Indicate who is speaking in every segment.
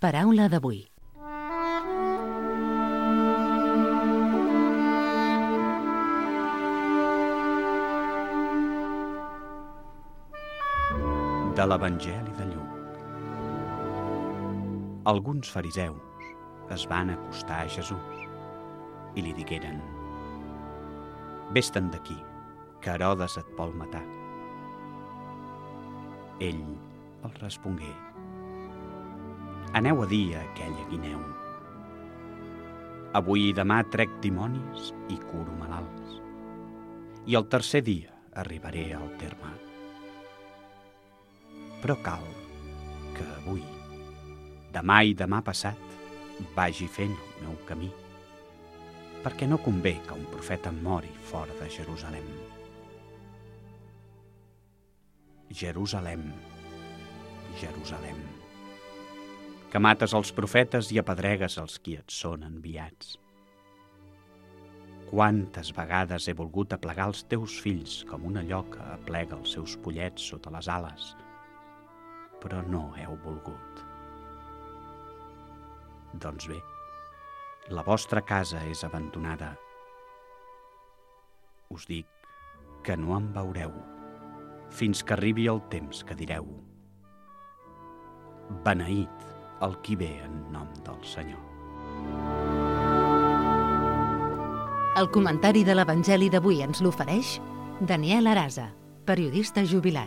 Speaker 1: Paraula d'avui.
Speaker 2: De l'Evangeli de Lluc. Alguns fariseus es van acostar a Jesús i li digueren: «Vés-te'n d'aquí, que Herodes et vol matar». Ell els respongué: «Aneu a dir a aquella guineu: avui i demà trec dimonis i curo malalts, i el tercer dia arribaré al terme. Però cal que avui, demà i demà passat, vagi fent el meu camí, perquè no convé que un profeta mori fora de Jerusalem. Jerusalem, Jerusalem, que mates els profetes i apedregues els qui et són enviats. Quantes vegades he volgut aplegar els teus fills com una lloca aplega els seus pollets sota les ales, però no heu volgut. Doncs bé, la vostra casa és abandonada. Us dic que no em veureu fins que arribi el temps que direu: beneït el qui ve en nom del Senyor».
Speaker 1: El comentari de l'Evangeli d'avui ens l'ofereix Daniel Arasa, periodista jubilat.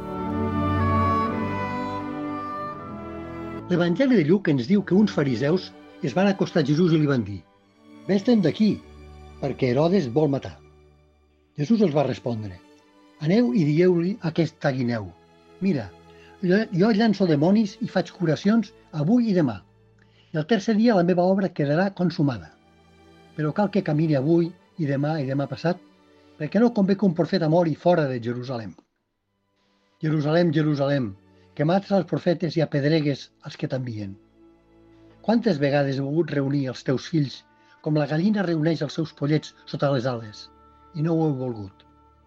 Speaker 3: L'Evangeli de Lluc ens diu que uns fariseus es van acostar a Jesús i li van dir: «Vés-te'n d'aquí, perquè Herodes et vol matar». Jesús els va respondre: «Aneu i dieu-li a aquesta guineu: mira, jo llanço dimonis i faig curacions avui i demà, i el tercer dia la meva obra quedarà consumada. Però cal que camini avui i demà passat, perquè no convé que un profeta mori fora de Jerusalem. Jerusalem, Jerusalem, que mates els profetes i apedregues els que t'envien. Quantes vegades he volgut reunir els teus fills com la gallina reuneix els seus pollets sota les ales, i no ho heu volgut».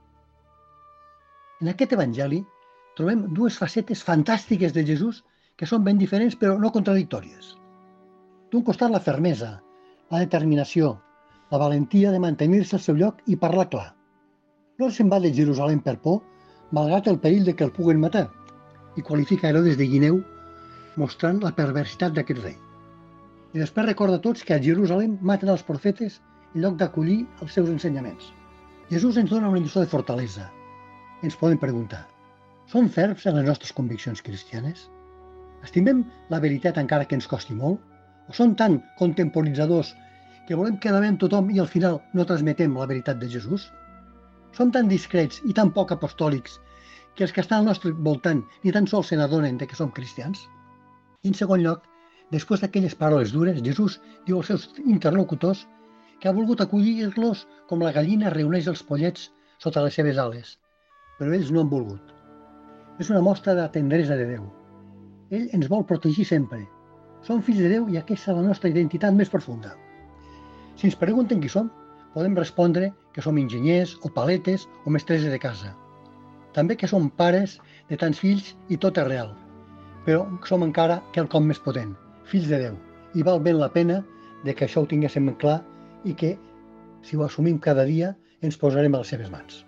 Speaker 3: En aquest evangeli trobem dues facetes fantàstiques de Jesús que són ben diferents però no contradictòries. D'un costat, la fermesa, la determinació, la valentia de mantenir-se al seu lloc i parlar clar. No se'n va de Jerusalem per por, malgrat el perill de que el puguen matar, i qualifica Herodes de guineu, mostrant la perversitat d'aquest rei. I després recorda a tots que a Jerusalem maten els profetes en lloc d'acollir els seus ensenyaments. Jesús ens dona una lliçó de fortalesa. Ens podem preguntar: som ferms en les nostres conviccions cristianes? Estimem la veritat encara que ens costi molt? O som tan contemporitzadors que volem quedar bé amb tothom i al final no transmetem la veritat de Jesús? Som tan discrets i tan poc apostòlics que els que estan al nostre voltant ni tan sols se n'adonen que som cristians? I en segon lloc, després d'aquelles paraules dures, Jesús diu als seus interlocutors que ha volgut acollir-los com la gallina reuneix els pollets sota les seves ales, però ells no han volgut. És una mostra de la tendresa de Déu. Ell ens vol protegir sempre. Som fills de Déu i aquesta és la nostra identitat més profunda. Si ens pregunten qui som, podem respondre que som enginyers o paletes o mestresses de casa. També que som pares de tants fills i tot és real. Però som encara quelcom més potent, fills de Déu. I val ben la pena de que això ho tinguéssim clar i que, si ho assumim cada dia, ens posarem a les seves mans.